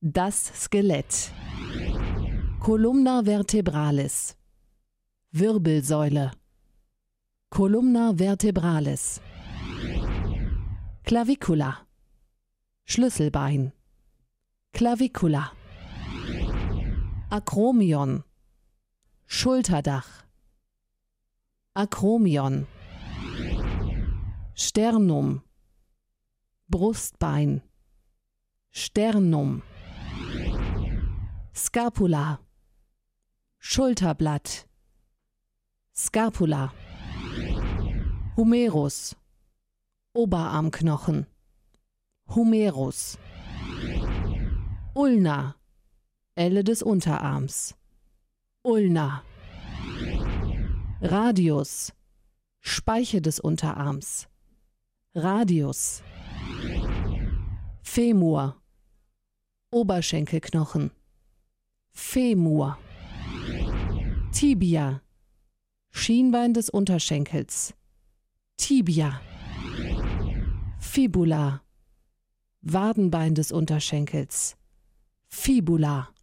Das Skelett. Columna vertebralis. Wirbelsäule. Columna vertebralis. Clavicula. Schlüsselbein. Clavicula. Akromion. Schulterdach. Akromion. Sternum. Brustbein. Sternum. Scapula. Schulterblatt. Scapula. Humerus. Oberarmknochen. Humerus. Ulna. Elle des Unterarms. Ulna. Radius. Speiche des Unterarms. Radius. Femur. Oberschenkelknochen. Femur. Tibia. Schienbein des Unterschenkels. Tibia. Fibula. Wadenbein des Unterschenkels. Fibula.